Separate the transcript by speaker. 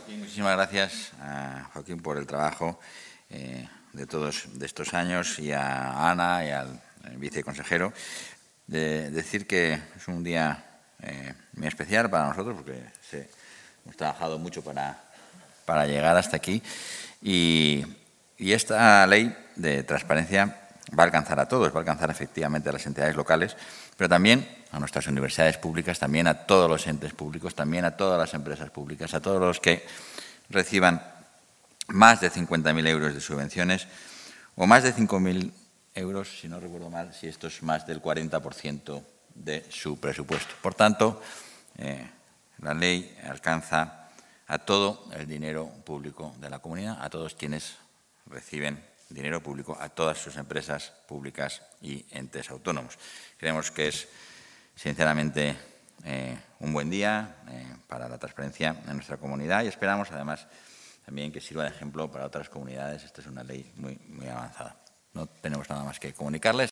Speaker 1: Joaquín, muchísimas gracias a Joaquín por el trabajo de todos de estos años y a Ana y al viceconsejero. Decir que es un día muy especial para nosotros porque hemos trabajado mucho para llegar hasta aquí y esta ley de transparencia va a alcanzar a todos, va a alcanzar efectivamente a las entidades locales, pero también a nuestras universidades públicas, también a todos los entes públicos, también a todas las empresas públicas, a todos los que reciban más de 50.000 euros de subvenciones o más de 5.000 euros, si no recuerdo mal, si esto es más del 40% de su presupuesto. Por tanto, la ley alcanza a todo el dinero público de la comunidad, a todos quienes reciben dinero público, a todas sus empresas públicas y entes autónomos. Creemos que es, sinceramente, un buen día para la transparencia en nuestra comunidad y esperamos, además, también que sirva de ejemplo para otras comunidades. Esta es una ley muy avanzada. No tenemos nada más que comunicarles.